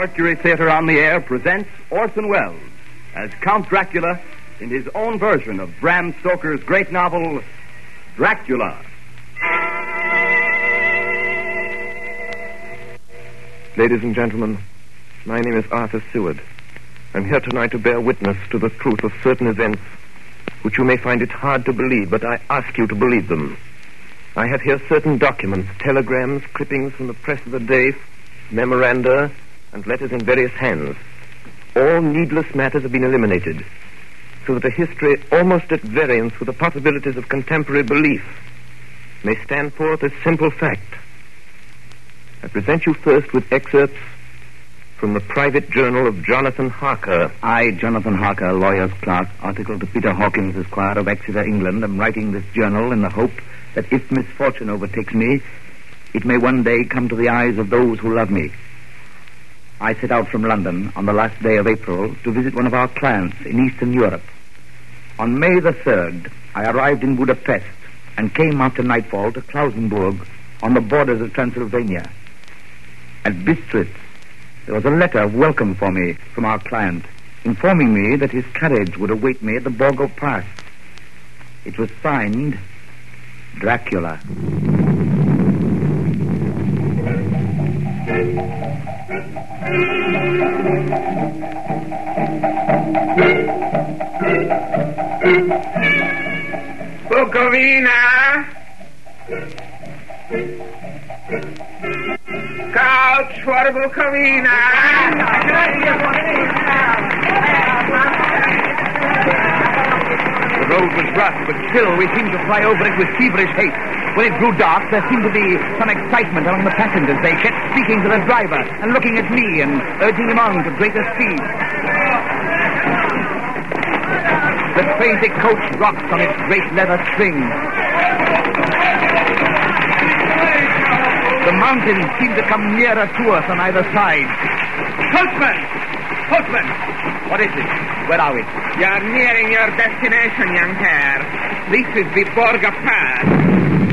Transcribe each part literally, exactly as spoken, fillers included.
Mercury Theater on the Air presents Orson Welles as Count Dracula in his own version of Bram Stoker's great novel, Dracula. Ladies and gentlemen, my name is Arthur Seward. I'm here tonight to bear witness to the truth of certain events which you may find it hard to believe, but I ask you to believe them. I have here certain documents, telegrams, clippings from the press of the day, memoranda, and letters in various hands. All needless matters have been eliminated, so that a history almost at variance with the possibilities of contemporary belief may stand forth as simple fact. I present you first with excerpts from the private journal of Jonathan Harker. I, Jonathan Harker, lawyer's clerk, article to Peter Hawkins, Esquire of Exeter, England, am writing this journal in the hope that if misfortune overtakes me, it may one day come to the eyes of those who love me. I set out from London on the last day of April to visit one of our clients in Eastern Europe. On May the third, I arrived in Budapest and came after nightfall to Klausenburg on the borders of Transylvania. At Bistritz, there was a letter of welcome for me from our client, informing me that his carriage would await me at the Borgo Pass. It was signed Dracula. Bukovina! Couch for Bukovina! The road was rough, but still we seemed to fly over it with feverish haste. When it grew dark, there seemed to be some excitement among the passengers. They kept speaking to the driver and looking at me and urging him on to greater speed. The crazy coach rocked on its great leather string. The mountains seemed to come nearer to us on either side. Coachman! Coachman! What is it? Where are we? You're nearing your destination, young hare. This is the Borgo Pass.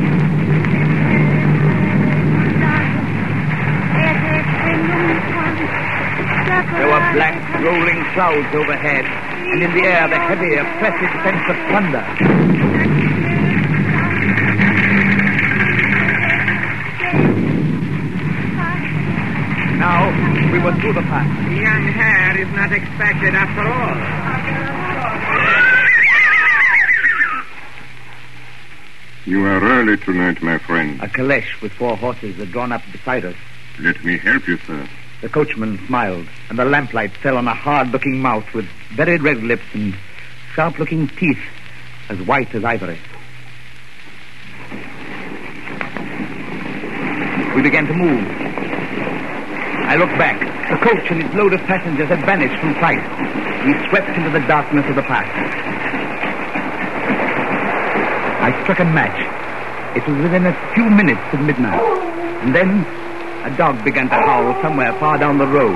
There were black, rolling clouds overhead, and in the air the heavy, oppressive sense of thunder. Now, we were through the pass. The young hare is not expected after all. You are early tonight, my friend. A caleche with four horses are drawn up beside us. Let me help you, sir. The coachman smiled, and the lamplight fell on a hard-looking mouth with very red lips and sharp-looking teeth as white as ivory. We began to move. I looked back. The coach and its load of passengers had vanished from sight. We swept into the darkness of the pass. I struck a match. It was within a few minutes of midnight. And then a dog began to howl somewhere far down the road.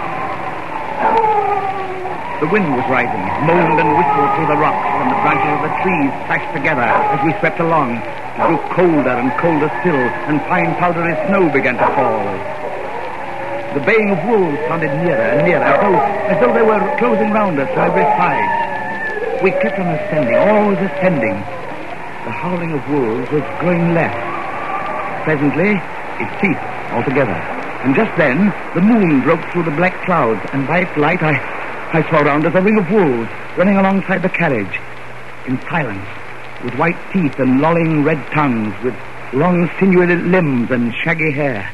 The wind was rising. It moaned and whistled through the rocks, and the branches of the trees clashed together as we swept along. It grew colder and colder still, and fine powdery snow began to fall. The baying of wolves sounded nearer and nearer, as though, as though they were closing round us to every side. We kept on ascending, always ascending. The howling of wolves was growing less. Presently, it ceased altogether. And just then, the moon broke through the black clouds, and by its light I, I saw round us a ring of wolves running alongside the carriage, in silence, with white teeth and lolling red tongues, with long sinewy limbs and shaggy hair.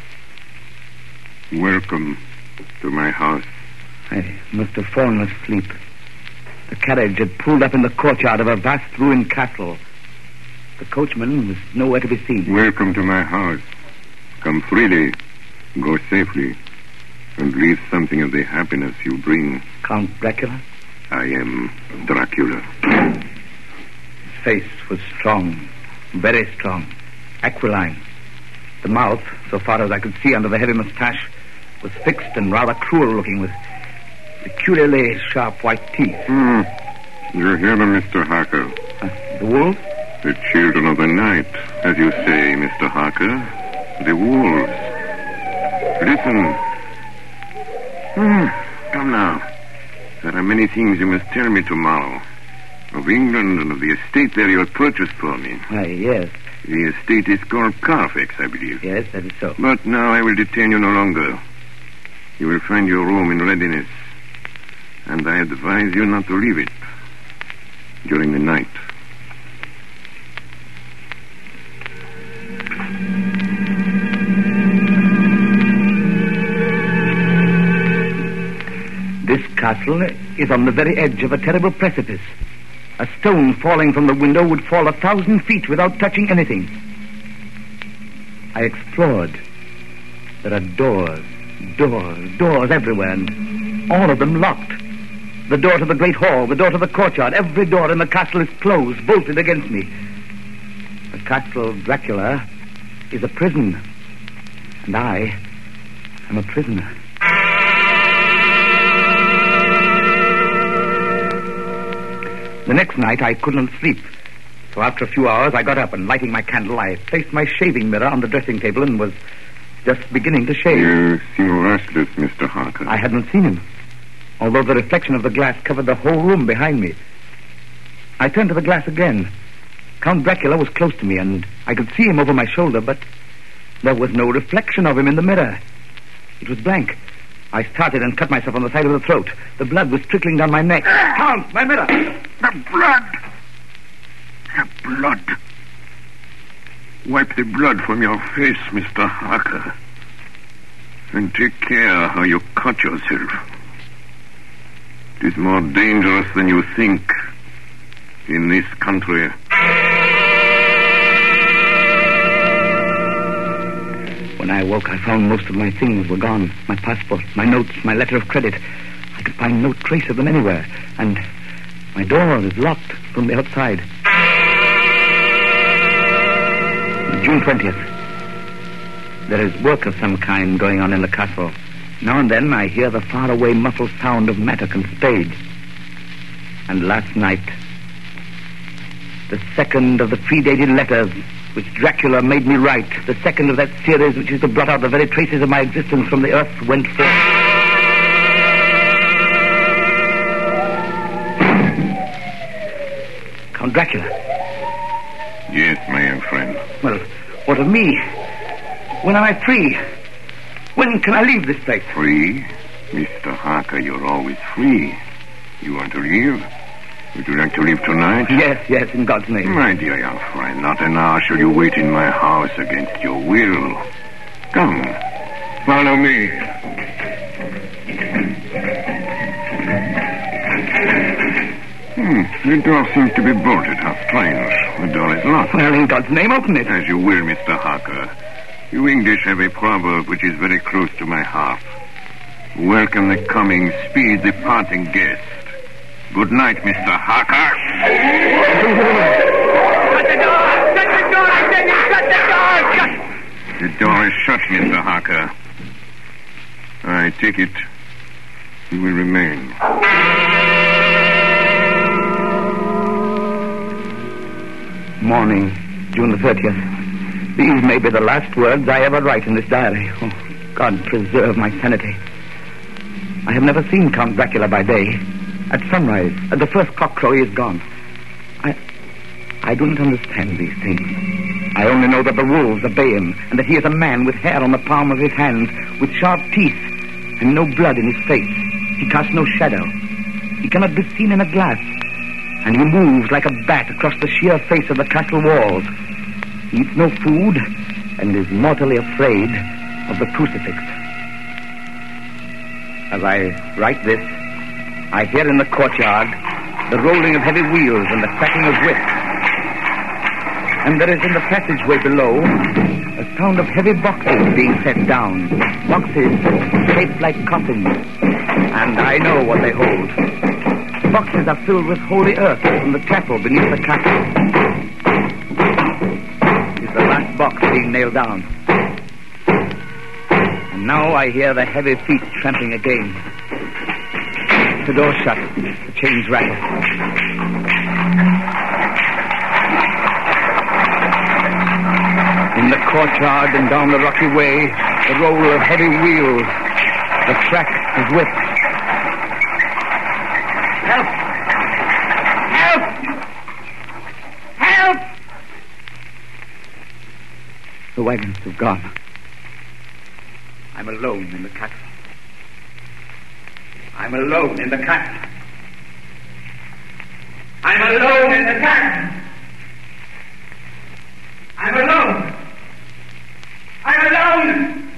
Welcome to my house. I must have fallen asleep. The carriage had pulled up in the courtyard of a vast ruined castle. The coachman was nowhere to be seen. Welcome to my house. Come freely, go safely, and leave something of the happiness you bring. Count Dracula? I am Dracula. His face was strong, very strong, aquiline. The mouth, so far as I could see under the heavy mustache, was fixed and rather cruel looking, with peculiarly sharp white teeth. Hmm. You're here, Mister Harker. Uh, the wolves? The children of the night, as you say, Mister Harker. The wolves. Listen. Hmm. Come now. There are many things you must tell me tomorrow. Of England and of the estate there you have purchased for me. Why, yes. The estate is called Carfax, I believe. Yes, that is so. But now I will detain you no longer. You will find your room in readiness. And I advise you not to leave it during the night. This castle is on the very edge of a terrible precipice. A stone falling from the window would fall a thousand feet without touching anything. I explored. There are doors, doors, doors everywhere, and all of them locked. The door to the great hall, the door to the courtyard, every door in the castle is closed, bolted against me. The castle of Dracula is a prison, and I am a prisoner. The next night, I couldn't sleep. So after a few hours, I got up and, lighting my candle, I placed my shaving mirror on the dressing table and was just beginning to shave. You seem restless, Mister Harker. I hadn't seen him, although the reflection of the glass covered the whole room behind me. I turned to the glass again. Count Dracula was close to me, and I could see him over my shoulder, but there was no reflection of him in the mirror. It was blank. I started and cut myself on the side of the throat. The blood was trickling down my neck. Count, my mirror! The blood! The blood! Wipe the blood from your face, Mister Harker. And take care how you cut yourself. It is more dangerous than you think in this country. When I awoke, I found most of my things were gone. My passport, my notes, my letter of credit. I could find no trace of them anywhere. And my door is locked from the outside. June twentieth. There is work of some kind going on in the castle. Now and then I hear the faraway muffled sound of mattock and spade. And last night, the second of the predated letters which Dracula made me write, the second of that series which is to blot out the very traces of my existence from the earth, went forth. Count Dracula. Yes, my young friend. Well, what of me? When am I free? When can I leave this place? Free? Mister Harker, you're always free. You want to leave? Would you like to leave tonight? Yes, yes, in God's name. My dear young friend, not an hour shall you wait in my house against your will. Come, follow me. Hmm, the door seems to be bolted. How strange. The door is locked. Well, in God's name, open it. As you will, Mister Harker. You English have a proverb which is very close to my heart. Welcome the coming, speed the parting guest. Good night, Mister Harker. Shut the door! Shut the door! I tell you, shut the door! Shut! The door is shut, Mister Harker. I take it you will remain. Morning, June the thirtieth. These may be the last words I ever write in this diary. Oh, God preserve my sanity. I have never seen Count Dracula by day. At sunrise, at the first cockcrow, he is gone. I I do not understand these things. I only know that the wolves obey him, and that he is a man with hair on the palm of his hands, with sharp teeth, and no blood in his face. He casts no shadow. He cannot be seen in a glass, and he moves like a bat across the sheer face of the castle walls. He eats no food, and is mortally afraid of the crucifix. As I write this, I hear in the courtyard the rolling of heavy wheels and the cracking of whips. And there is in the passageway below a sound of heavy boxes being set down. Boxes shaped like coffins. And I know what they hold. The boxes are filled with holy earth from the chapel beneath the castle. Is the last box being nailed down. And now I hear the heavy feet tramping again. The door shut. The chains rattle. In the courtyard and down the rocky way, the roll of heavy wheels. The track is whipped. Help! Help! Help! The wagons have gone. I'm alone in the cattle. I'm alone in the cattle. I'm alone in the cattle. I'm alone. I'm alone.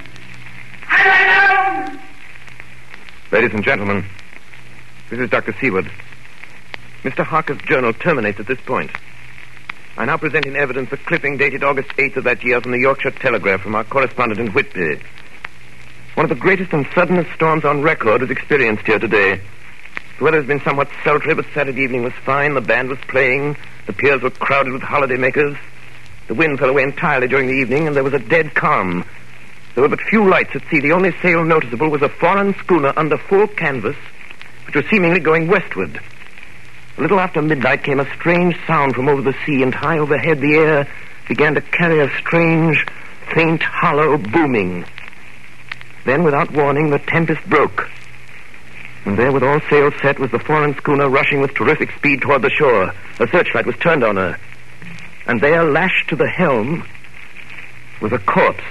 I'm alone. Ladies and gentlemen, this is Doctor Seward. Mister Harker's journal terminates at this point. I now present in evidence a clipping dated August eighth of that year from the Yorkshire Telegraph from our correspondent in Whitby. One of the greatest and suddenest storms on record was experienced here today. The weather has been somewhat sultry, but Saturday evening was fine. The band was playing. The piers were crowded with holidaymakers. The wind fell away entirely during the evening, and there was a dead calm. There were but few lights at sea. The only sail noticeable was a foreign schooner under full canvas, which was seemingly going westward. A little after midnight came a strange sound from over the sea, and high overhead the air began to carry a strange, faint, hollow booming. Then, without warning, the tempest broke. And there, with all sails set, was the foreign schooner rushing with terrific speed toward the shore. A searchlight was turned on her. And there, lashed to the helm, was a corpse,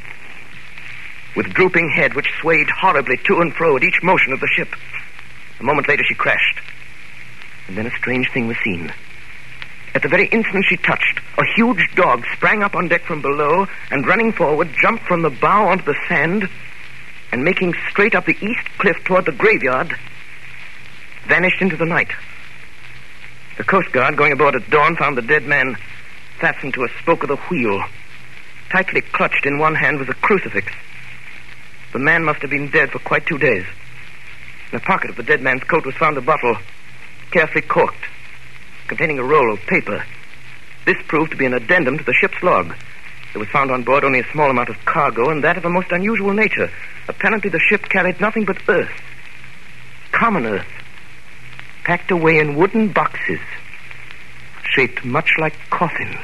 with drooping head which swayed horribly to and fro at each motion of the ship. A moment later, she crashed. And then a strange thing was seen. At the very instant she touched, a huge dog sprang up on deck from below and, running forward, jumped from the bow onto the sand and, making straight up the east cliff toward the graveyard, vanished into the night. The Coast Guard, going aboard at dawn, found the dead man fastened to a spoke of the wheel. Tightly clutched in one hand was a crucifix. The man must have been dead for quite two days. In the pocket of the dead man's coat was found a bottle, carefully corked, containing a roll of paper. This proved to be an addendum to the ship's log. There was found on board only a small amount of cargo, and that of a most unusual nature. Apparently the ship carried nothing but earth, common earth, packed away in wooden boxes, shaped much like coffins.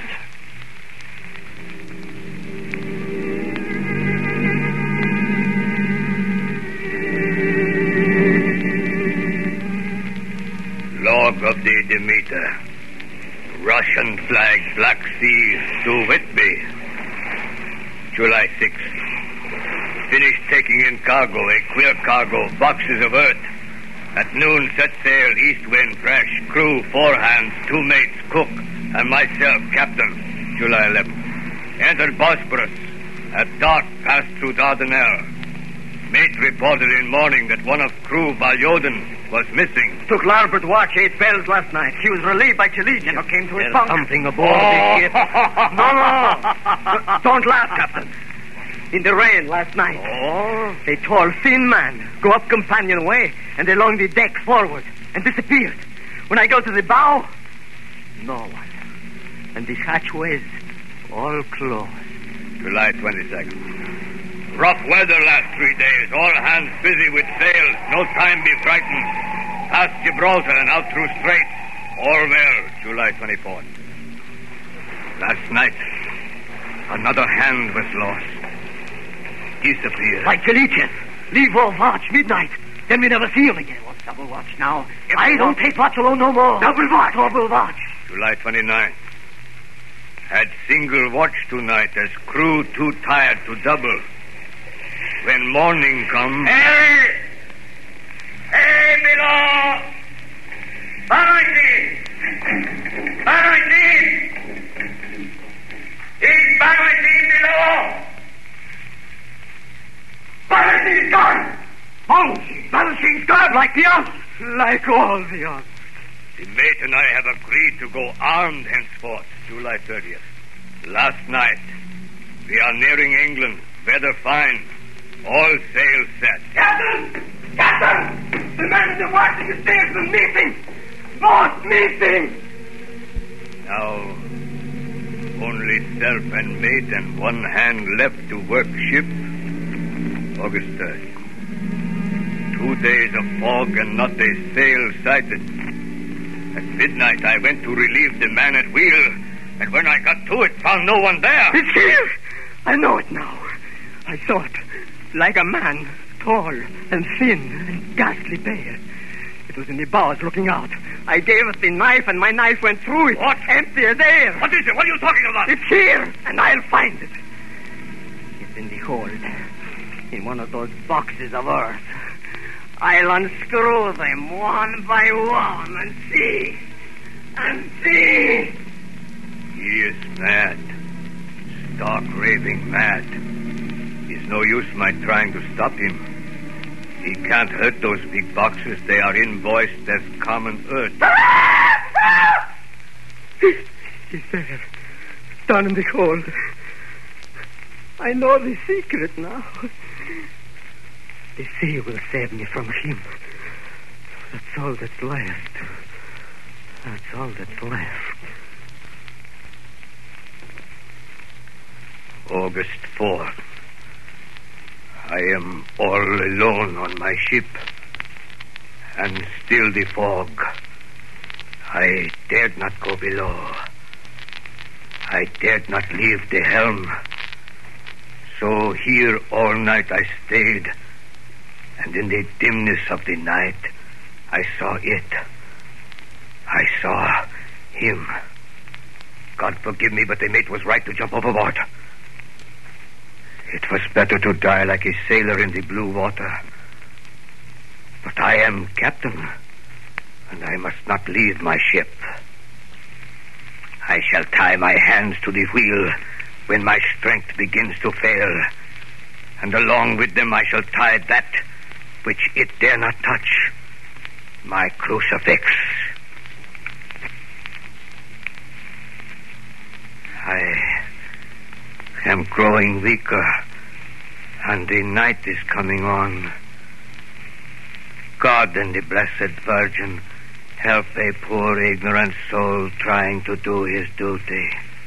Log of the Demeter. Russian flag, Black Sea, to Whitby. July sixth. Finished taking in cargo, a queer cargo, boxes of earth. At noon, set sail, east wind, fresh. Crew, four hands, two mates, cook, and myself, captain. July eleventh. Entered Bosporus. At dark, passed through Dardanelles. Mate reported in morning that one of crew, Valjoden, was missing. Took larboard watch, eight bells last night. He was relieved by Chilid. Never came to his There's bunk. something aboard Oh. the ship. No, no. Don't laugh, Captain. In the rain last night. Oh? A tall, thin man go up companionway and along the deck forward and disappeared. When I go to the bow, no one. And the hatchways all closed. July twenty-second. Rough weather last three days. All hands busy with sails. No time be frightened. Past Gibraltar and out through Straits. All well. July twenty-fourth. Last night, another hand was lost. Disappeared. Like Chiliches. Leave off watch, midnight. Then we never see him again. What's double watch now? I don't take watch alone no more. Double watch. Double watch. July twenty-ninth. Had single watch tonight as crew too tired to double. When morning comes... Hey! Hey, below! Barricade! Barricade! Is barricade below! Barricade gone! Mountain! Barricade's gone like the others! Like all the others. The mate and I have agreed to go armed henceforth. July thirtieth. Last night. We are nearing England. Weather fine. All sails set. Captain! Captain! The men that watching the stairs are missing! Both missing! Now, only self and mate and one hand left to work ship. August third. Two days of fog and not a sail sighted. At midnight, I went to relieve the man at wheel, and when I got to it, found no one there. It's here! I know it now. I saw it. Like a man tall and thin and ghastly pale. It was in the bows looking out. I gave it the knife, and my knife went through it. What? Empty as air. What is it? What are you talking about? It's here, and I'll find it. It's in the hold, in one of those boxes of earth. I'll unscrew them one by one and see, and see. He is mad. Stark raving mad. It's no use my trying to stop him. He can't hurt those big boxes. They are invoiced as common earth. He's there, down in the hold. I know the secret now. The sea will save me from him. That's all that's left. That's all that's left. August fourth. I am all alone on my ship, and still the fog. I dared not go below. I dared not leave the helm. So here all night I stayed, and in the dimness of the night, I saw it. I saw him. God forgive me, but the mate was right to jump overboard. It was better to die like a sailor in the blue water. But I am captain, and I must not leave my ship. I shall tie my hands to the wheel when my strength begins to fail, and along with them I shall tie that which it dare not touch, my crucifix. I am growing weaker, and the night is coming on. God and the Blessed Virgin help a poor ignorant soul trying to do his duty.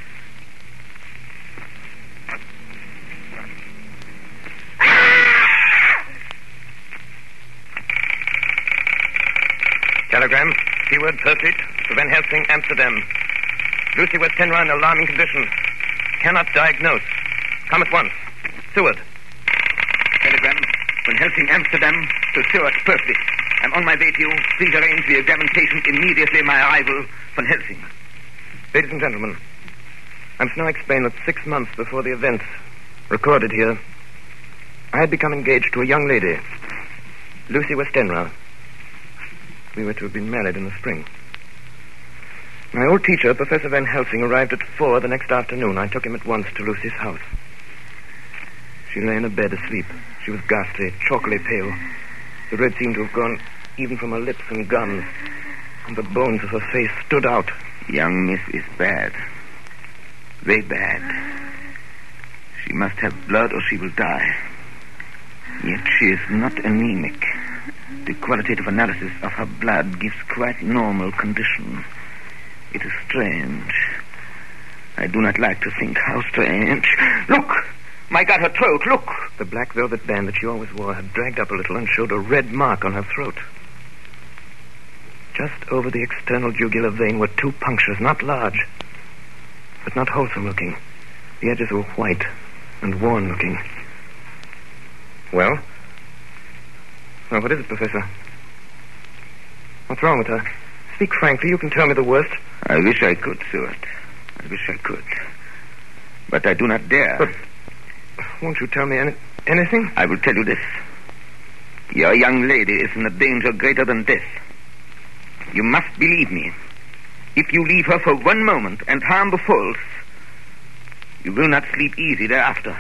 Telegram. Keyword Pursuit to Van Helsing, Amsterdam. Lucy West Tenra in alarming condition. Cannot diagnose. Come at once. Seward. Telegram. Van Helsing, Amsterdam to Seward, Pursuit. I'm on my way to you. Please arrange the examination immediately my arrival, Van Helsing. Ladies and gentlemen, I must now explain that six months before the events recorded here, I had become engaged to a young lady, Lucy Westenra. We were to have been married in the spring. My old teacher, Professor Van Helsing, arrived at four the next afternoon. I took him at once to Lucy's house. She lay in a bed asleep. She was ghastly, chalkily pale. The red seemed to have gone even from her lips and gums, and the bones of her face stood out. Young miss is bad. Very bad. She must have blood or she will die. Yet she is not anemic. The qualitative analysis of her blood gives quite normal condition. It is strange. I do not like to think how strange. Look! My God, her throat, look! The black velvet band that she always wore had dragged up a little and showed a red mark on her throat. Just over the external jugular vein were two punctures, not large, but not wholesome looking. The edges were white and worn looking. Well? Well, what is it, Professor? What's wrong with her? Speak frankly. You can tell me the worst. I wish I could, Seward. I wish I could. But I do not dare. But won't you tell me any- anything? I will tell you this. Your young lady is in a danger greater than death. You must believe me. If you leave her for one moment and harm befalls, you will not sleep easy thereafter.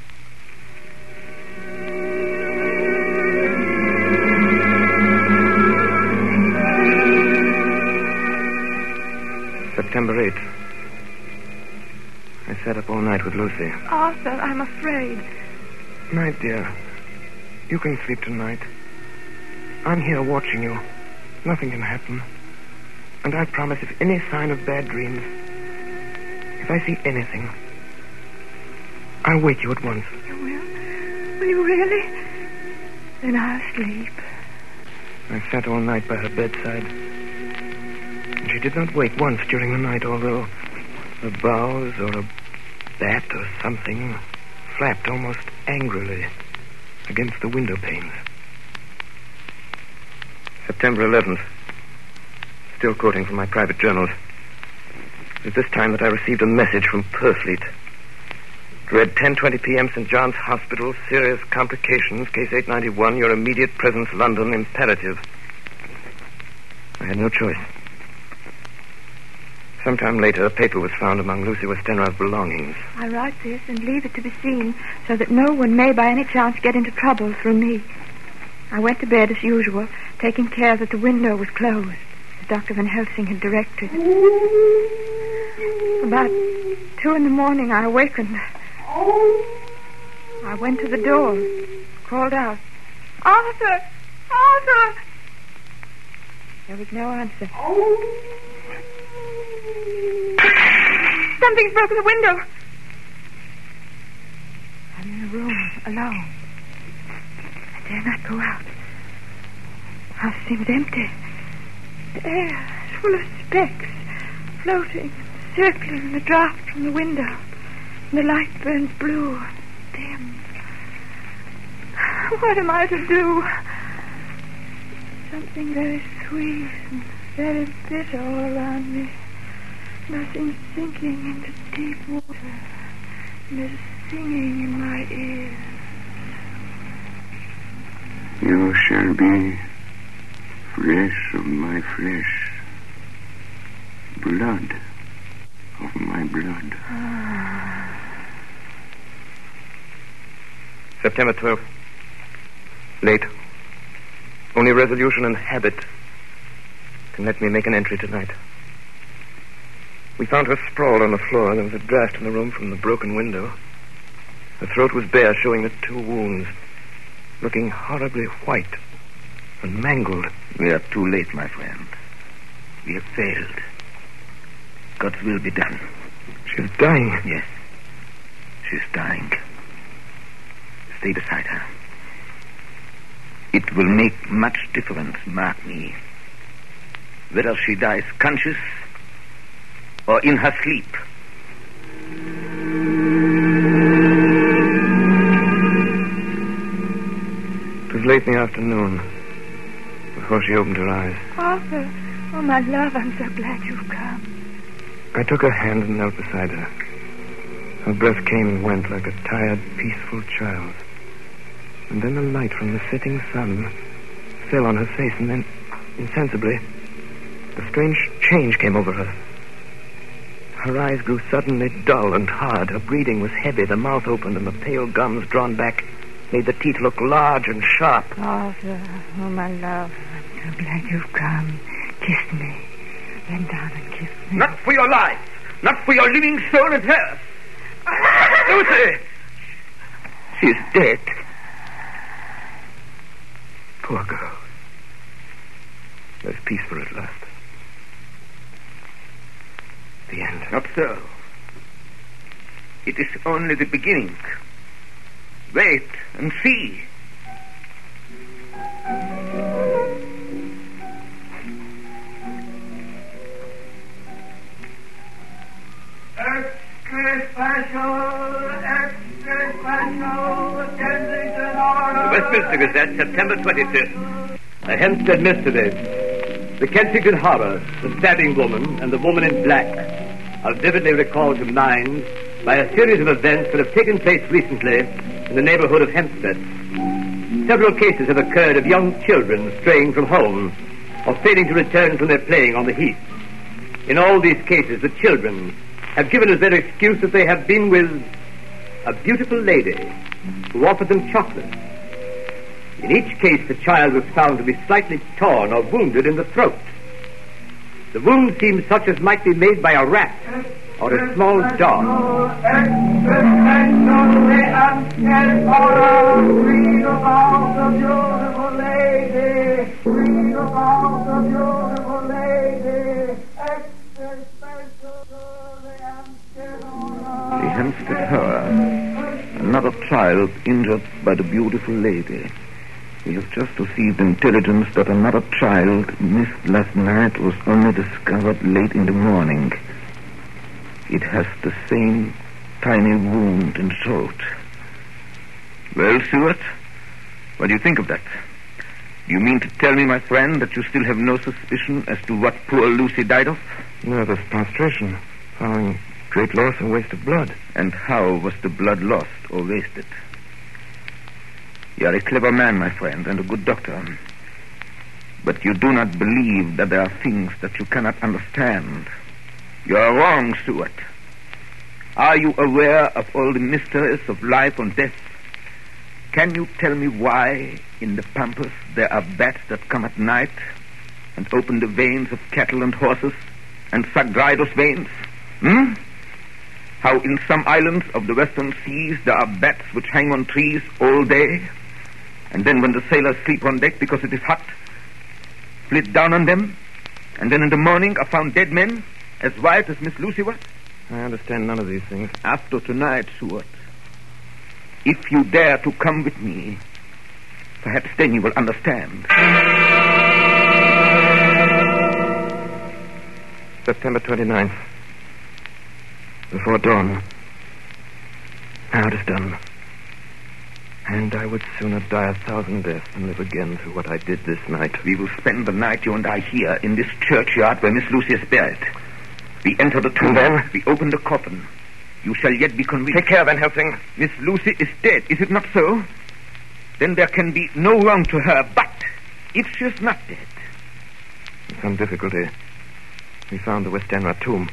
September eighth. I sat up all night with Lucy. Arthur, I'm afraid. My dear, you can sleep tonight. I'm here watching you. Nothing can happen. And I promise if any sign of bad dreams, if I see anything, I'll wake you at once. You will? Will you really? Then I'll sleep. I sat all night by her bedside. She did not wake once during the night, although a boughs or a bat or something flapped almost angrily against the window panes. September eleventh. Still quoting from my private journals. It was this time that I received a message from Purfleet. It read ten twenty p.m. Saint John's Hospital, serious complications, case eight ninety-one, your immediate presence, London, imperative. I had no choice. Sometime later, a paper was found among Lucy Westenra's belongings. I write this and leave it to be seen so that no one may by any chance get into trouble through me. I went to bed as usual, taking care that the window was closed, as Doctor Van Helsing had directed. About two in the morning, I awakened. I went to the door, called out, "Arthur! Arthur!" There was no answer. Something's broken the window. I'm in a room, alone. I dare not go out. The house seems empty. The air is full of specks, floating, circling in the draught from the window. And the light burns blue and dim. What am I to do? Something very sweet and very bitter all around me. Nothing sinking into deep water. And there's singing in my ears. You shall be flesh of my flesh, blood of my blood. September twelfth. Late. Only resolution and habit can let me make an entry tonight. We found her sprawled on the floor. There was a draft in the room from the broken window. Her throat was bare, showing the two wounds, looking horribly white and mangled. We are too late, my friend. We have failed. God's will be done. She's dying. Yes. She's dying. Stay beside her. It will make much difference, mark me, whether she dies conscious or in her sleep. It was late in the afternoon before she opened her eyes. Arthur, oh, my love, I'm so glad you've come. I took her hand and knelt beside her. Her breath came and went like a tired, peaceful child's. And then the light from the setting sun fell on her face, and then, insensibly, a strange change came over her. Her eyes grew suddenly dull and hard. Her breathing was heavy. The mouth opened, and the pale gums drawn back made the teeth look large and sharp. Arthur, oh, my love, I'm so glad you've come. Kiss me. Bend down and kiss me. Not for your life. Not for your living soul as hers. Lucy! She's dead. Poor girl. There's peace for her at last. The end. Not so. It is only the beginning. Wait and see. Extra special, extra special, Kensington order. Westminster Gazette, September twenty-fifth. A Hempstead mystery. The Kensington Horror, the stabbing woman, and the woman in black are vividly recalled to mind by a series of events that have taken place recently in the neighborhood of Hempstead. Several cases have occurred of young children straying from home or failing to return from their playing on the heath. In all these cases, the children have given as their excuse that they have been with a beautiful lady who offered them chocolate. In each case, the child was found to be slightly torn or wounded in the throat. The wound seems such as might be made by a rat or a small dog. Read about the beautiful lady. Read about the beautiful lady. Extra special, The Hempstead Horror. Another child injured by the beautiful lady. We have just received intelligence that another child missed last night was only discovered late in the morning. It has the same tiny wound in the throat. Well, Stuart, What do you think of that? Do you mean to tell me, my friend, that you still have no suspicion as to what poor Lucy died of? Nervous prostration, following great loss and waste of blood. And how was the blood lost or wasted? You are a clever man, my friend, and a good doctor. But you do not believe that there are things that you cannot understand. You are wrong, Stuart. Are you aware of all the mysteries of life and death? Can you tell me why in the pampas there are bats that come at night and open the veins of cattle and horses and suck dry those veins? Hmm? How in some islands of the western seas there are bats which hang on trees all day, and then when the sailors sleep on deck because it is hot, flit down on them, and then in the morning are found dead men as white as Miss Lucy was? I understand none of these things. After tonight, Stuart, if you dare to come with me, perhaps then you will understand. September twenty-ninth. Before dawn. Now it is done. And I would sooner die a thousand deaths than live again through what I did this night. We will spend the night, you and I, here in this churchyard where Miss Lucy is buried. We enter the tomb. And then? We open the coffin. You shall yet be convinced. Take care, Van Helsing. Miss Lucy is dead, is it not so? Then there can be no wrong to her. But if she is not dead... With some difficulty, we found the Westenra tomb.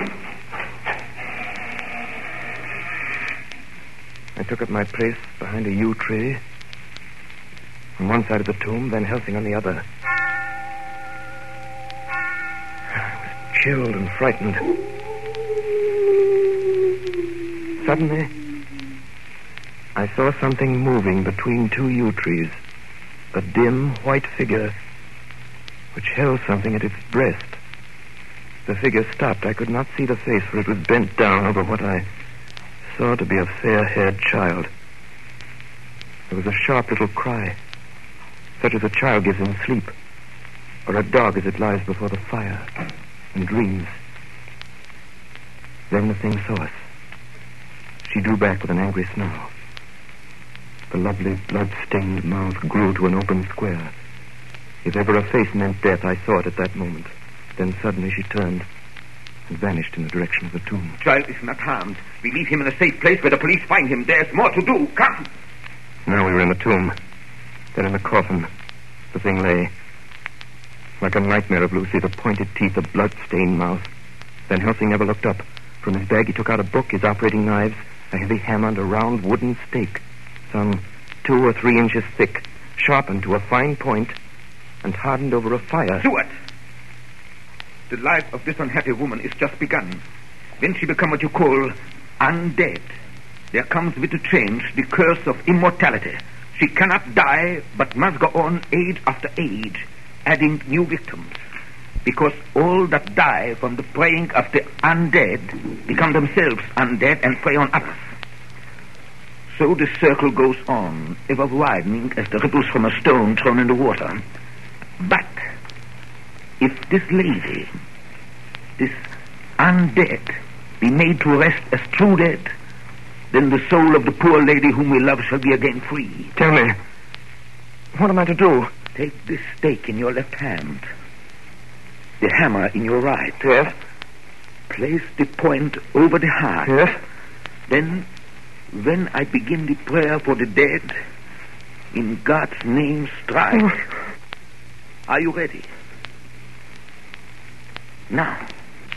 I took up my place behind a yew tree. On one side of the tomb, Van Helsing on the other. I was chilled and frightened. Suddenly, I saw something moving between two yew trees. A dim, white figure which held something at its breast. The figure stopped. I could not see the face, for it was bent down over what I saw to be a fair-haired child. There was a sharp little cry, such as a child gives in sleep, or a dog as it lies before the fire and dreams. Then the thing saw us. She drew back with an angry snarl. The lovely, blood-stained mouth grew to an open square. If ever a face meant death, I saw it at that moment. Then suddenly she turned and vanished in the direction of the tomb. Child is not harmed. We leave him in a safe place where the police find him. There's more to do. Come. Now we were in the tomb. Then in the coffin. The thing lay. Like a nightmare of Lucy, the pointed teeth, the blood-stained mouth. Van Helsing never looked up. From his bag he took out a book, his operating knives, a heavy hammer, and a round wooden stake, some two or three inches thick, sharpened to a fine point, and hardened over a fire. Stuart! The life of this unhappy woman is just begun. When she become what you call undead, there comes with the change the curse of immortality. She cannot die, but must go on age after age, adding new victims. Because all that die from the preying of the undead become themselves undead and prey on others. So the circle goes on, ever widening as the ripples from a stone thrown in the water. But if this lady, this undead, be made to rest as true dead, then the soul of the poor lady whom we love shall be again free. Tell me, what am I to do? Take this stake in your left hand, the hammer in your right. Yes. Place the point over the heart. Yes. Then, when I begin the prayer for the dead, in God's name strike. Oh. Are you ready? Now,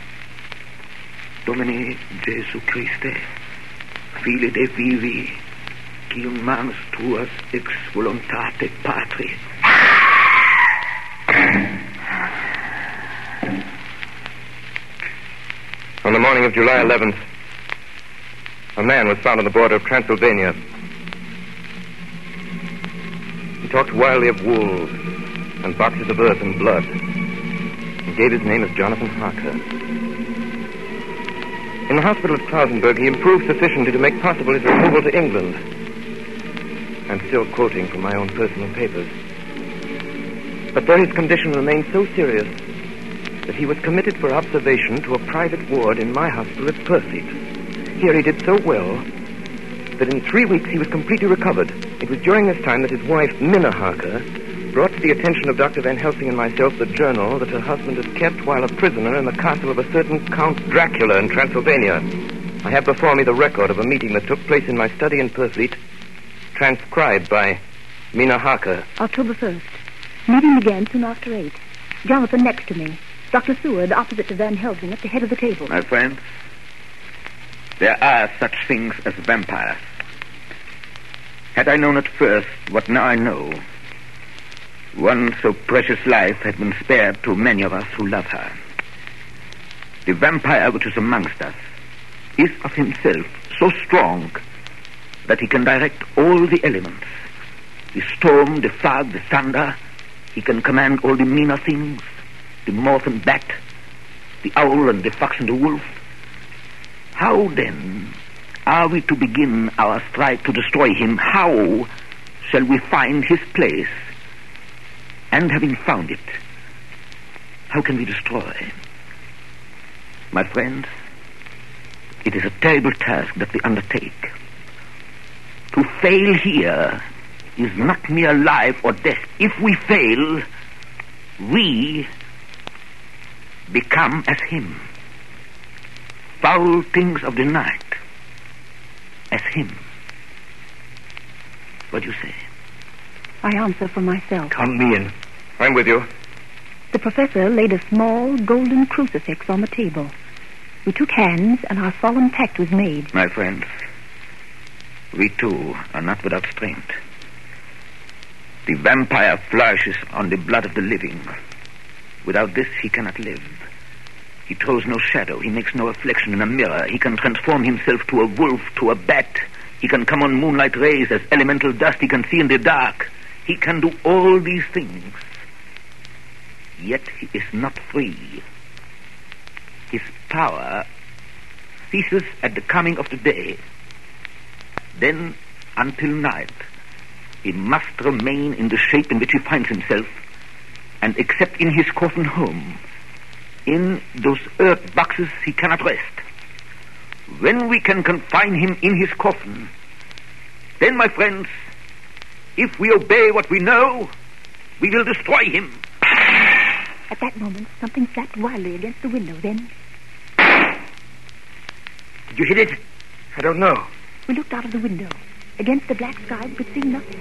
Domine Jesu Christe, Fili de vivi, quium manus tuas ex voluntate Patri. On the morning of July eleventh, a man was found on the border of Transylvania. He talked wildly of wolves and boxes of earth and blood. He gave his name as Jonathan Harker. In the hospital at Klausenberg, he improved sufficiently to make possible his removal to England. I'm still quoting from my own personal papers. But there his condition remained so serious that he was committed for observation to a private ward in my hospital at Purfleet. Here he did so well that in three weeks he was completely recovered. It was during this time that his wife, Minna Harker, brought to the attention of Doctor Van Helsing and myself the journal that her husband had kept while a prisoner in the castle of a certain Count Dracula in Transylvania. I have before me the record of a meeting that took place in my study in Purfleet, transcribed by Minna Harker. October first. Meeting began soon after eight. Jonathan next to me. Doctor Seward opposite to Van Helsing at the head of the table. My friends, there are such things as vampires. Had I known at first what now I know, one so precious life had been spared to many of us who love her. The vampire which is amongst us is of himself so strong that he can direct all the elements. The storm, the fog, the thunder. He can command all the meaner things. The moth and bat, the owl and the fox and the wolf. How then are we to begin our strike to destroy him? How shall we find his place? And having found it, how can we destroy? My friends, it is a terrible task that we undertake. To fail here is not mere life or death. If we fail, we become as him. Foul things of the night as him. What do you say? I answer for myself. Count me in. I'm with you. The professor laid a small golden crucifix on the table. We took hands and our solemn pact was made. My friends, we too are not without strength. The vampire flourishes on the blood of the living. Without this, he cannot live. He throws no shadow. He makes no reflection in a mirror. He can transform himself to a wolf, to a bat. He can come on moonlight rays as elemental dust. He can see in the dark. He can do all these things. Yet he is not free. His power ceases at the coming of the day. Then, until night, he must remain in the shape in which he finds himself, and except in his coffin home, in those earth boxes, he cannot rest. When we can confine him in his coffin, then, my friends, if we obey what we know, we will destroy him. At that moment, something slapped wildly against the window. Then... Did you hit it? I don't know. We looked out of the window. Against the black sky, we could see nothing.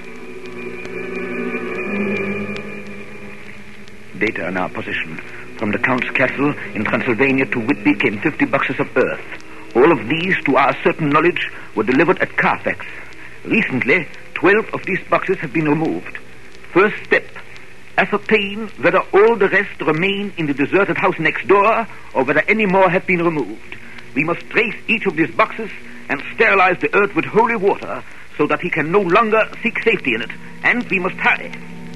Data in our possession. From the Count's castle in Transylvania to Whitby came fifty boxes of earth. All of these, to our certain knowledge, were delivered at Carfax. Recently, twelve of these boxes have been removed. First step, ascertain whether all the rest remain in the deserted house next door or whether any more have been removed. We must trace each of these boxes and sterilize the earth with holy water so that he can no longer seek safety in it. And we must hurry.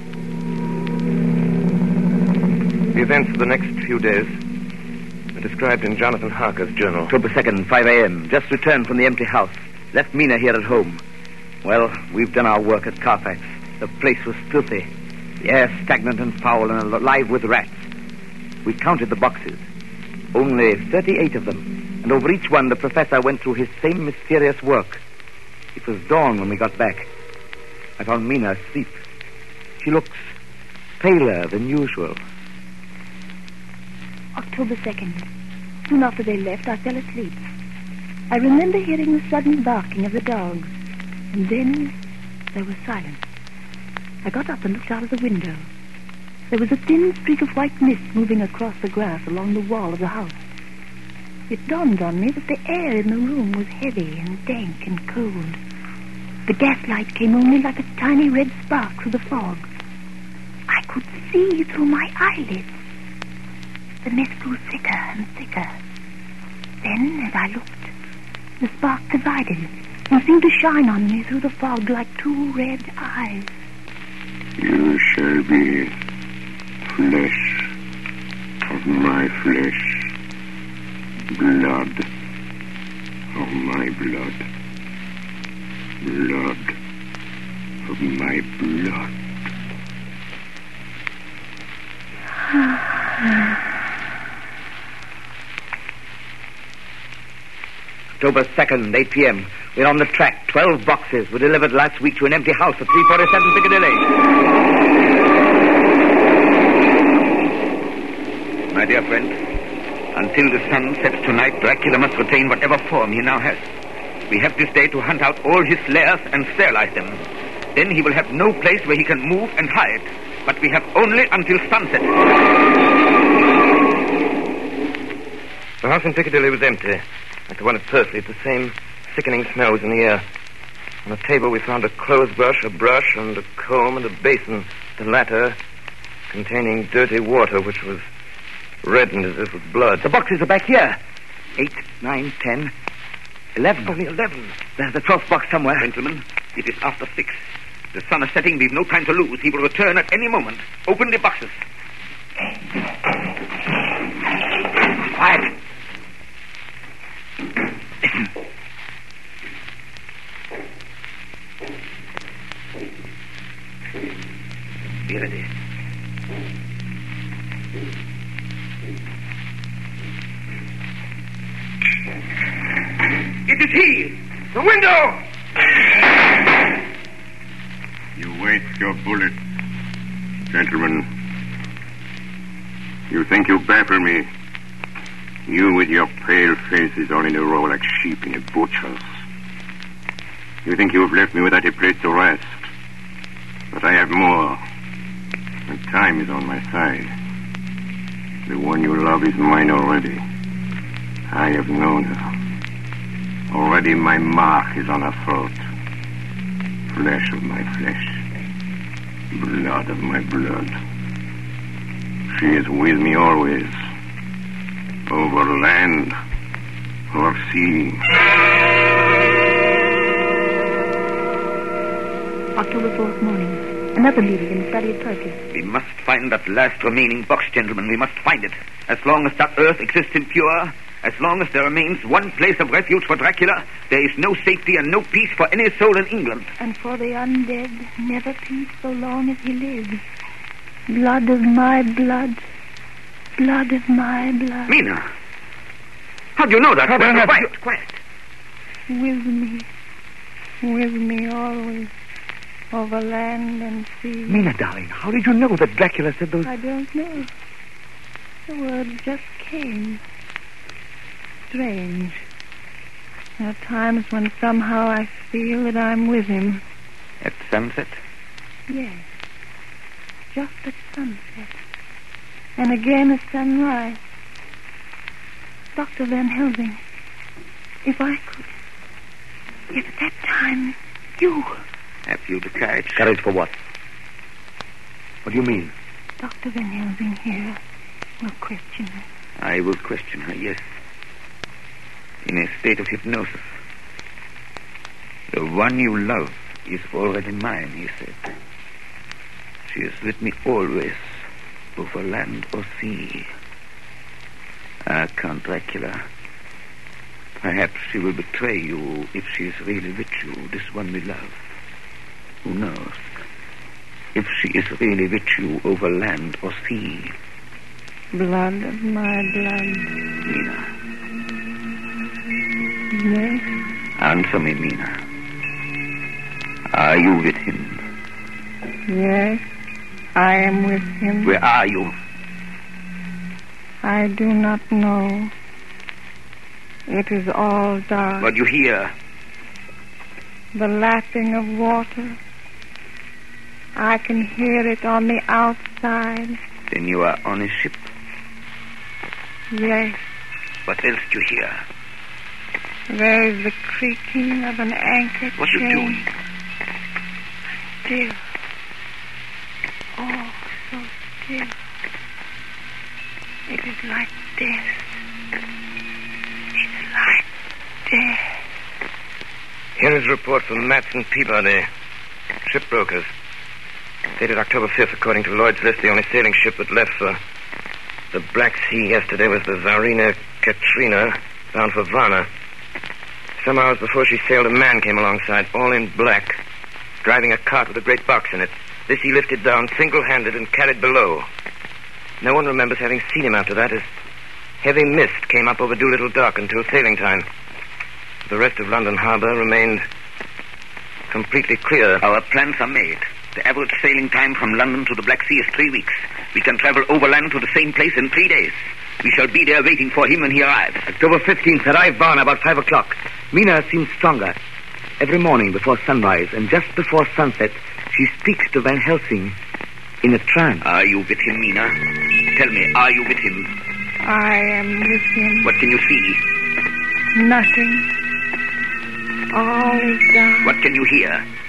The events of the next few days are described in Jonathan Harker's journal. October second, five a.m. Just returned from the empty house. Left Mina here at home. Well, we've done our work at Carfax. The place was filthy. The air stagnant and foul and alive with rats. We counted the boxes. Only thirty-eight of them. And over each one, the professor went through his same mysterious work. It was dawn when we got back. I found Mina asleep. She looks paler than usual. October second. Soon after they left, I fell asleep. I remember hearing the sudden barking of the dogs. And then there was silence. I got up and looked out of the window. There was a thin streak of white mist moving across the grass along the wall of the house. It dawned on me that the air in the room was heavy and dank and cold. The gaslight came only like a tiny red spark through the fog. I could see through my eyelids. The mist grew thicker and thicker. Then, as I looked, the spark divided and seemed to shine on me through the fog like two red eyes. You shall be flesh of my flesh, blood of my blood, blood of my blood. October second, eight p.m. We're on the track. Twelve boxes were delivered last week to an empty house at three forty-seven Piccadilly. My dear friend, until the sun sets tonight, Dracula must retain whatever form he now has. We have this day to hunt out all his lairs and sterilize them. Then he will have no place where he can move and hide. But we have only until sunset. The house in Piccadilly was empty. Like the one at Pursley, the same sickening smell was in the air. On the table we found a clothes brush, a brush, and a comb and a basin. The latter containing dirty water, which was reddened as if with blood. The boxes are back here. Eight, nine, ten, eleven. Only eleven. There's the twelfth box somewhere. Gentlemen, it is after six. The sun is setting. We've no time to lose. He will return at any moment. Open the boxes. Quiet. Be ready. It is he! The window! You waste your bullets, gentlemen. You think you baffle me. You with your pale faces all in a row like sheep in a butcher's. You think you have left me without a place to rest. But I have more. And time is on my side. The one you love is mine already. I have known her. Already my mark is on her throat. Flesh of my flesh. Blood of my blood. She is with me always. Over land or sea. October fourth morning. Another meeting in the study of Perkins. We must find that last remaining box, gentlemen. We must find it. As long as that earth exists impure, as long as there remains one place of refuge for Dracula, there is no safety and no peace for any soul in England. And for the undead, never peace so long as he lives. Blood of my blood. Blood of my blood. Mina! How do you know that? How do you know quiet, that? quiet. With me. With me always. Over land and sea. Mina, darling, how did you know that Dracula said those... I don't know. The word just came. Strange. There are times when somehow I feel that I'm with him. At sunset? Yes. Just at sunset. And again at sunrise. Doctor Van Helsing, if I could... If at that time you... Have you the courage? Courage for what? What do you mean? Doctor Van Helsing here will question her. I will question her, yes. In a state of hypnosis. The one you love is already mine, he said. She is with me always, over land or sea. Ah, Count Dracula. Perhaps she will betray you if she is really with you, this one we love. Who knows? If she is really with you over land or sea. Blood of my blood. Mina. Yes. Answer me, Mina. Are you with him? Yes. I am with him. Where are you? I do not know. It is all dark. What do you hear? The lapping of water. I can hear it on the outside. Then you are on a ship. Yes. What else do you hear? There is the creaking of an anchor What are you chain. doing? Still. Oh, so still. It is like death. It's like death. Here is a report from Matson Peabody, shipbrokers. Dated October fifth, according to Lloyd's list, the only sailing ship that left for the Black Sea yesterday was the Tsarina Katrina, bound for Varna. Some hours before she sailed, a man came alongside, all in black, driving a cart with a great box in it. This he lifted down single-handed and carried below. No one remembers having seen him after that, as heavy mist came up over Doolittle Dock until sailing time. The rest of London Harbour remained completely clear. Our plans are made. The average sailing time from London to the Black Sea is three weeks. We can travel overland to the same place in three days. We shall be there waiting for him when he arrives. October fifteenth, arrive Varna about five o'clock. Mina seems stronger. Every morning before sunrise and just before sunset, she speaks to Van Helsing in a trance. Are you with him, Mina? Tell me, are you with him? I am with him. What can you see? Nothing. All is dark. What can you hear?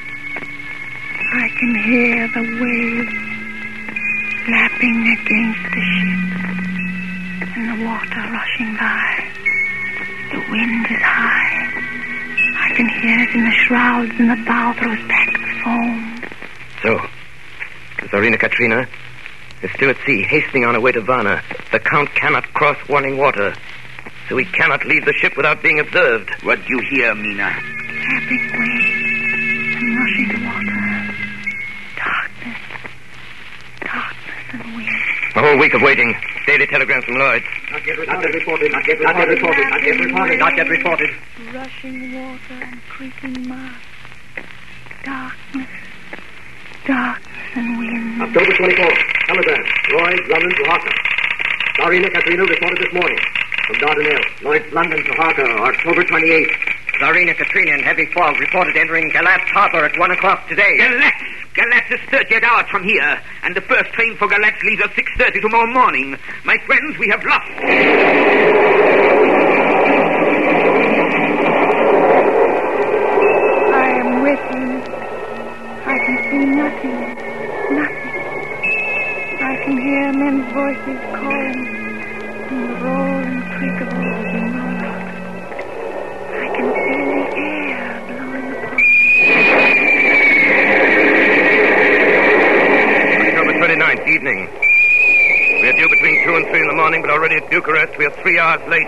I can hear the waves lapping against the ship and the water rushing by. The wind is high. I can hear it in the shrouds and the bow throws back the foam. So, the Tsarina Katrina is still at sea, hastening on her way to Varna. The Count cannot cross Warning Water, so he cannot leave the ship without being observed. What do you hear, Mina? Lapping waves and rushing water. Darkness. Darkness and wind. A whole week of waiting. Daily telegrams from Lloyd. Not yet reported. Not yet reported. Not yet reported. Not yet reported. Not yet reported. Rushing water and creaking mud. Darkness. Darkness and wind. October twenty-fourth. Telegram. Lloyd, London to Harker. Tsarina Katrina reported this morning. From Dardanelles. Lloyd, London to Harker, October twenty-eighth. Tsarina Katrina in heavy fog reported entering Galatz Harbor at one o'clock today. Galatz! Galatz is thirty-eight hours from here, and the first train for Galatz leaves at six thirty tomorrow morning. My friends, we have lost. I am with him. I can see nothing. Nothing. I can hear men's voices calling, and the roar and creak of oars in the water. I can feel the air blowing upon me. October twenty-ninth, evening. We are due between two and three in the morning, but already at Bucharest we are three hours late.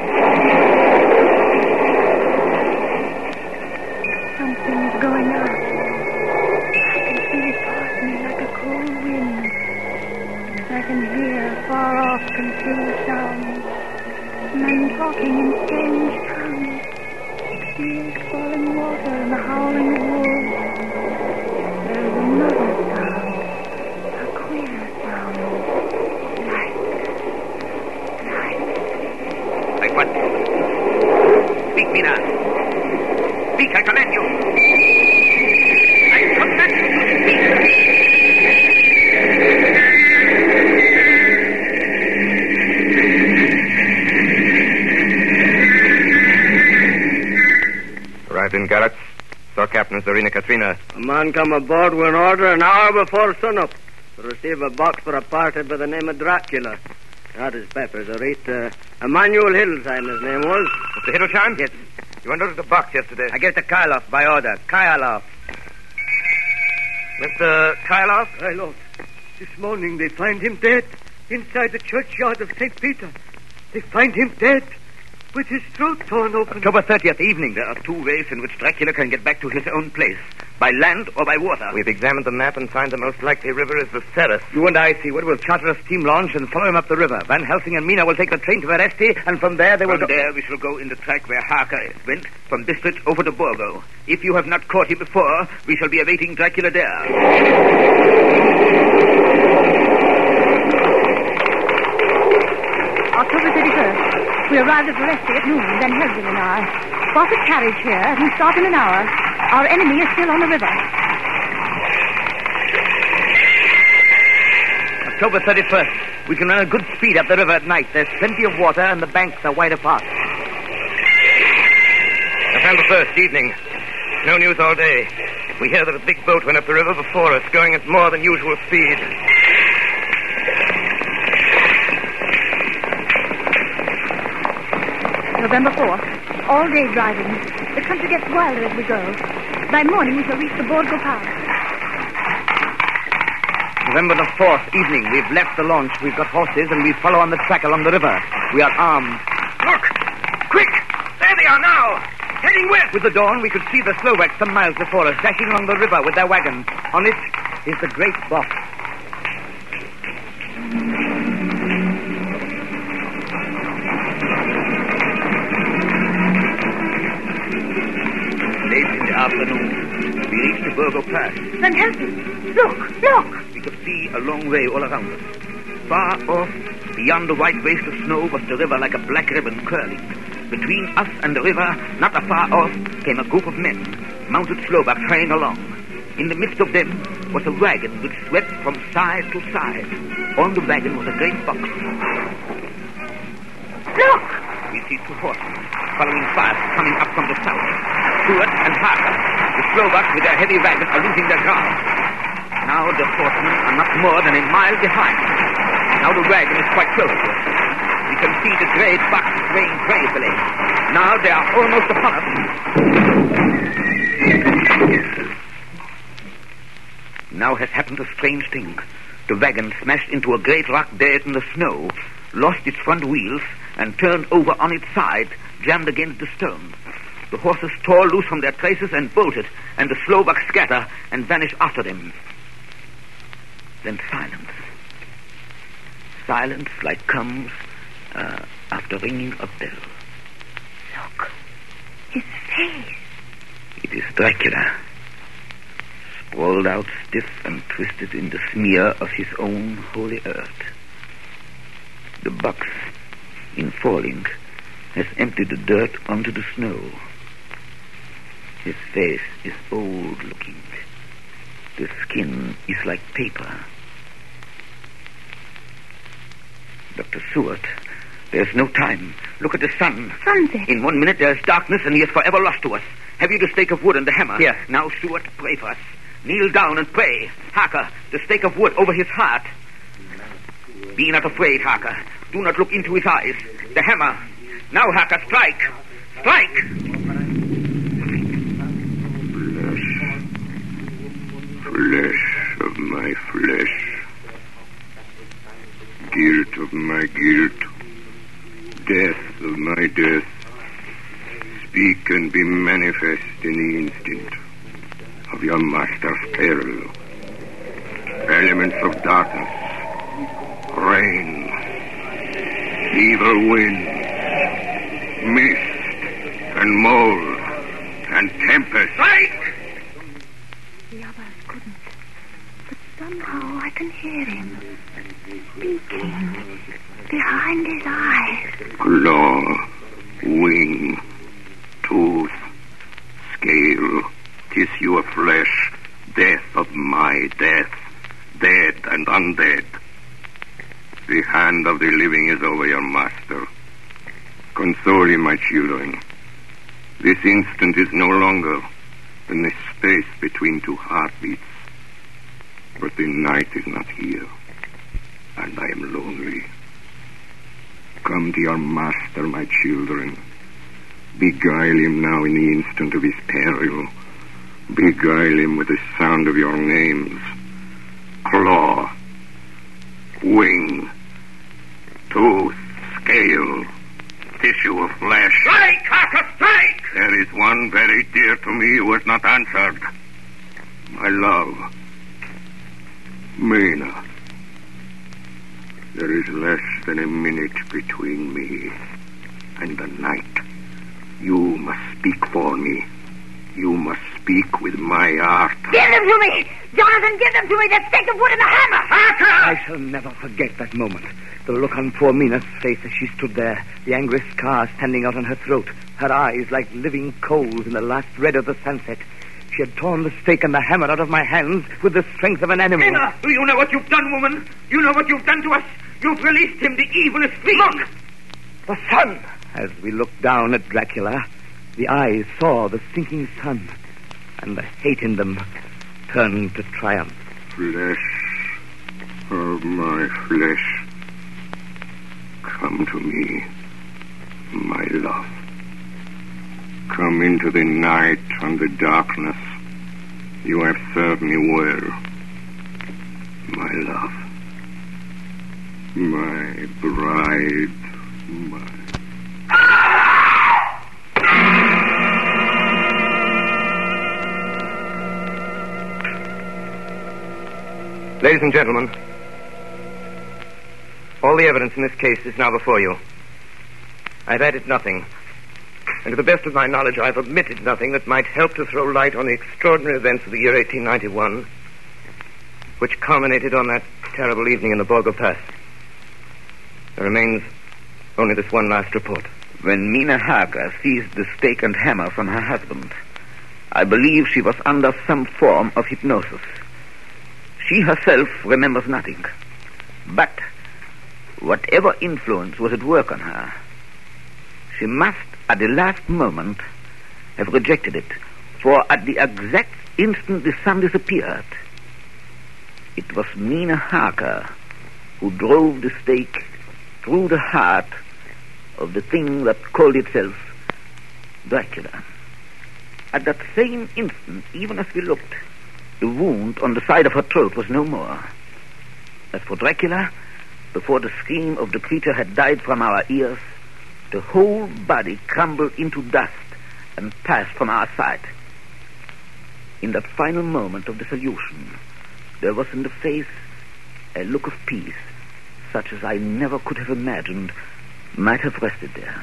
Something's going on. I can feel it pass me like a cold wind. I can hear far off confused sounds. Men talking in strange tongues. Tears falling water and the howling of wolves. There is another sound. A queer sound. Light. Light. Like what? Speak, Mina. Speak, I command you. I command you to speak. Arrived in Galatz. Saw Captain Tsarina Katrina. A man come aboard with an order an hour before sunup to receive a box for a party by the name of Dracula. Not his peppers, a rate. Uh, Emmanuel Hildesheim, his name was. Mister Hildesheim? Yes. You went over to the box yesterday. I gave it to Kyloff by order. Kyloff. Mister Kyloff? My lord, this morning they find him dead inside the churchyard of Saint Peter. They find him dead with his throat torn open. October thirtieth evening. There are two ways in which Dracula can get back to his own place. By land or by water. We've examined the map and find the most likely river is the Ceres. You and I, Seward, will charter a steam launch and follow him up the river. Van Helsing and Mina will take the train to Veresti, and from there they will From go... there we shall go in the track where Harker went, from Bistritz over to Borgo. If you have not caught him before, we shall be awaiting Dracula there. October thirty-first. We arrived at Veresti at noon, Van Helsing and I. Bought a carriage here, and we start in an hour. Our enemy is still on the river. October thirty-first. We can run at good speed up the river at night. There's plenty of water, and the banks are wide apart. November first, evening. No news all day. We hear that a big boat went up the river before us, going at more than usual speed. November fourth. All day driving. The country gets wilder as we go. By morning we shall reach the Borgo Pass. November the fourth, evening. We've left the launch. We've got horses, and we follow on the track along the river. We are armed. Look! Quick! There they are now! Heading west! With the dawn, we could see the Slovaks some miles before us, dashing along the river with their wagon. On it is the great box. afternoon, we reached the Burgo Pass. Van Helsing, look, look! We could see a long way all around us. Far off, beyond the white waste of snow, was the river like a black ribbon curling. Between us and the river, not afar off, came a group of men, mounted Slovaks hurrying along. In the midst of them was a wagon which swept from side to side. On the wagon was a great box. Look! We see two horses, following fast, coming up from the south. Stuart and Harker, the Slovaks with their heavy wagon, are losing their ground. Now the horsemen are not more than a mile behind. Now the wagon is quite close to us. We can see the great box swaying gracefully. Now they are almost upon us. Now has happened a strange thing. The wagon smashed into a great rock bed in the snow, lost its front wheels, and turned over on its side, jammed against the stone. The horses tore loose from their traces and bolted, and the Slovaks scatter and vanish after them. Then silence. Silence like comes uh, after ringing a bell. Look, his face. It is Dracula, sprawled out stiff and twisted in the smear of his own holy earth. The box, in falling, has emptied the dirt onto the snow. His face is old-looking. The skin is like paper. Doctor Seward, there's no time. Look at the sun. Sunset. In one minute there's darkness and he is forever lost to us. Have you the stake of wood and the hammer? Yes. Now, Seward, pray for us. Kneel down and pray. Harker, the stake of wood over his heart. Be not afraid, Harker. Do not look into his eyes. The hammer. Now, Harker, strike. Strike! Flesh of my flesh, guilt of my guilt, death of my death, speak and be manifest in the instant of your master's peril. Elements of darkness, rain, evil wind, mist, and mold, and tempest. Strike! The others couldn't. But somehow I can hear him speaking behind his eyes. Claw, wing, tooth, scale, tissue of flesh, death of my death, dead and undead. The hand of the living is over your master. Console him, my children. This instant is no longer than the space between two heartbeats. But the night is not here, and I am lonely. Come to your master, my children. Beguile him now in the instant of his peril. Beguile him with the sound of your names. Claw, wing, tooth, scale, tissue of flesh. Strike, Harker, strike! There is one very dear to me who has not answered. My love, Mina. There is less than a minute between me and the night. You must speak for me. You must speak with my heart. Give them to me! Jonathan, give them to me! The stake of wood and the hammer! Harker! I shall never forget that moment. The look on poor Mina's face as she stood there, the angry scar standing out on her throat, her eyes like living coals in the last red of the sunset. She had torn the stake and the hammer out of my hands with the strength of an animal. Mina, do you know what you've done, woman? You know what you've done to us? You've released him. The evil is free. Look! The sun! As we looked down at Dracula, the eyes saw the sinking sun, and the hate in them turned to triumph. Flesh of my flesh, come to me, my love. Come into the night and the darkness. You have served me well, my love. My bride, my... Ladies and gentlemen, all the evidence in this case is now before you. I've added nothing. And to the best of my knowledge, I've omitted nothing that might help to throw light on the extraordinary events of the year eighteen ninety-one, which culminated on that terrible evening in the Borgo Pass. There remains only this one last report. When Mina Harker seized the stake and hammer from her husband, I believe she was under some form of hypnosis. She herself remembers nothing. But whatever influence was at work on her, she must, at the last moment, have rejected it. For at the exact instant the sun disappeared, it was Mina Harker who drove the stake through the heart of the thing that called itself Dracula. At that same instant, even as we looked, the wound on the side of her throat was no more. As for Dracula, before the scream of the creature had died from our ears, the whole body crumbled into dust and passed from our sight. In that final moment of dissolution, there was in the face a look of peace, such as I never could have imagined might have rested there.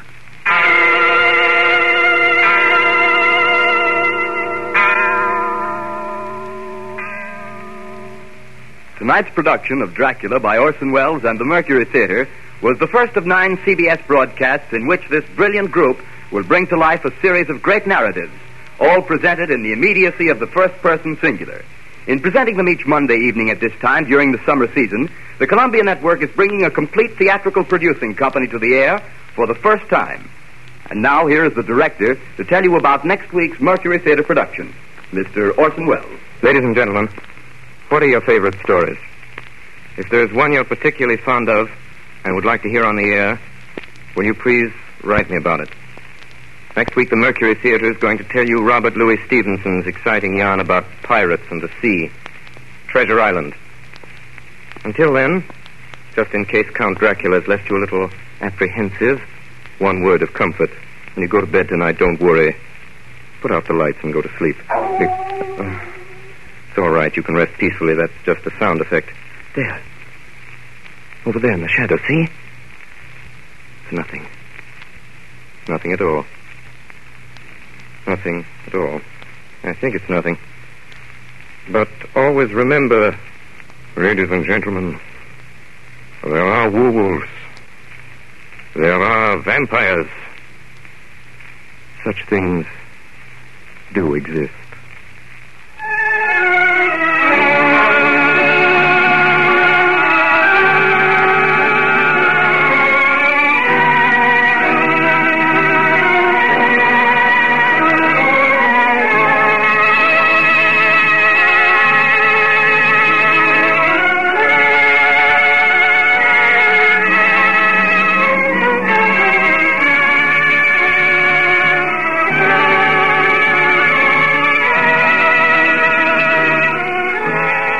Tonight's production of Dracula by Orson Welles and the Mercury Theater was the first of nine C B S broadcasts in which this brilliant group will bring to life a series of great narratives, all presented in the immediacy of the first-person singular. In presenting them each Monday evening at this time during the summer season, the Columbia Network is bringing a complete theatrical producing company to the air for the first time. And now here is the director to tell you about next week's Mercury Theater production, Mister Orson Welles. Ladies and gentlemen, what are your favorite stories? If there's one you're particularly fond of and would like to hear on the air, will you please write me about it? Next week, the Mercury Theater is going to tell you Robert Louis Stevenson's exciting yarn about pirates and the sea, Treasure Island. Until then, just in case Count Dracula has left you a little apprehensive, one word of comfort. When you go to bed tonight, don't worry. Put out the lights and go to sleep. Uh, it's all right. You can rest peacefully. That's just a sound effect. There. Over there in the shadow, see? It's nothing. Nothing at all. Nothing at all. I think it's nothing. But always remember, ladies and gentlemen, there are werewolves. There are vampires. Such things do exist.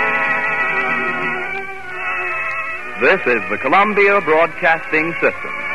This is the Columbia Broadcasting System.